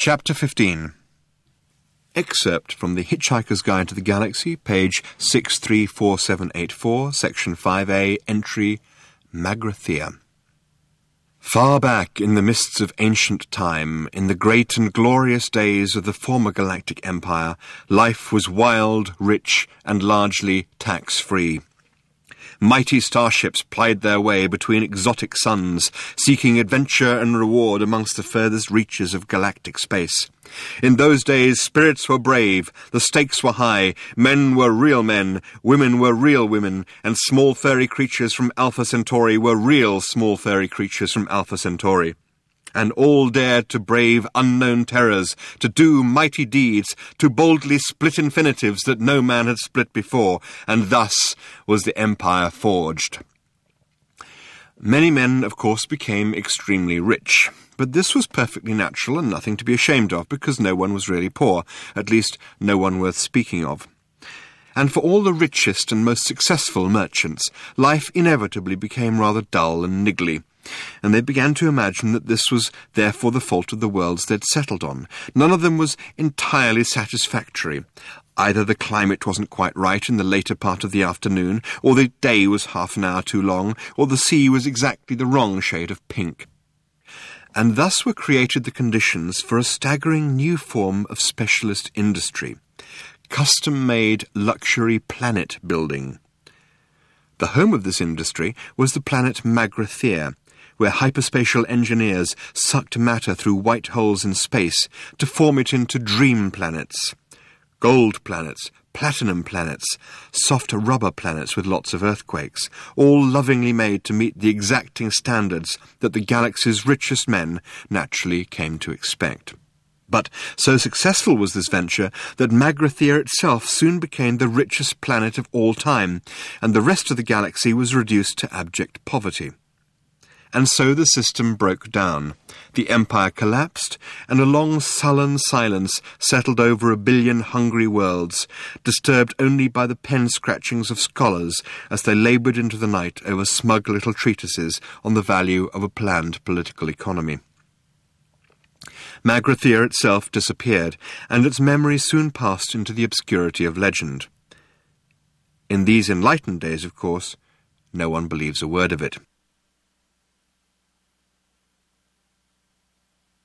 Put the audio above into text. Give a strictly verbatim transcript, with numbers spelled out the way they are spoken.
Chapter fifteen. Excerpt from The Hitchhiker's Guide to the Galaxy, page six three four seven eight four, section five A, entry Magrathea. Far back in the mists of ancient time, in the great and glorious days of the former galactic empire, life was wild, rich, and largely tax-free. Mighty starships plied their way between exotic suns, seeking adventure and reward amongst the furthest reaches of galactic space. In those days, spirits were brave, the stakes were high, men were real men, women were real women, and small fairy creatures from Alpha Centauri were real small fairy creatures from Alpha Centauri. And all dared to brave unknown terrors, to do mighty deeds, to boldly split infinitives that no man had split before, and thus was the empire forged. Many men, of course, became extremely rich, but this was perfectly natural and nothing to be ashamed of, because no one was really poor, at least no one worth speaking of. And for all the richest and most successful merchants, life inevitably became rather dull and niggly, and they began to imagine that this was therefore the fault of the worlds they'd settled on. None of them was entirely satisfactory. Either the climate wasn't quite right in the later part of the afternoon, or the day was half an hour too long, or the sea was exactly the wrong shade of pink. And thus were created the conditions for a staggering new form of specialist industry, custom-made luxury planet building. The home of this industry was the planet Magrathea, where hyperspatial engineers sucked matter through white holes in space to form it into dream planets. Gold planets, platinum planets, soft rubber planets with lots of earthquakes, all lovingly made to meet the exacting standards that the galaxy's richest men naturally came to expect. But so successful was this venture that Magrathea itself soon became the richest planet of all time, and the rest of the galaxy was reduced to abject poverty. And so the system broke down. The empire collapsed, and a long sullen silence settled over a billion hungry worlds, disturbed only by the pen-scratchings of scholars as they laboured into the night over smug little treatises on the value of a planned political economy. Magrathea itself disappeared, and its memory soon passed into the obscurity of legend. In these enlightened days, of course, no one believes a word of it.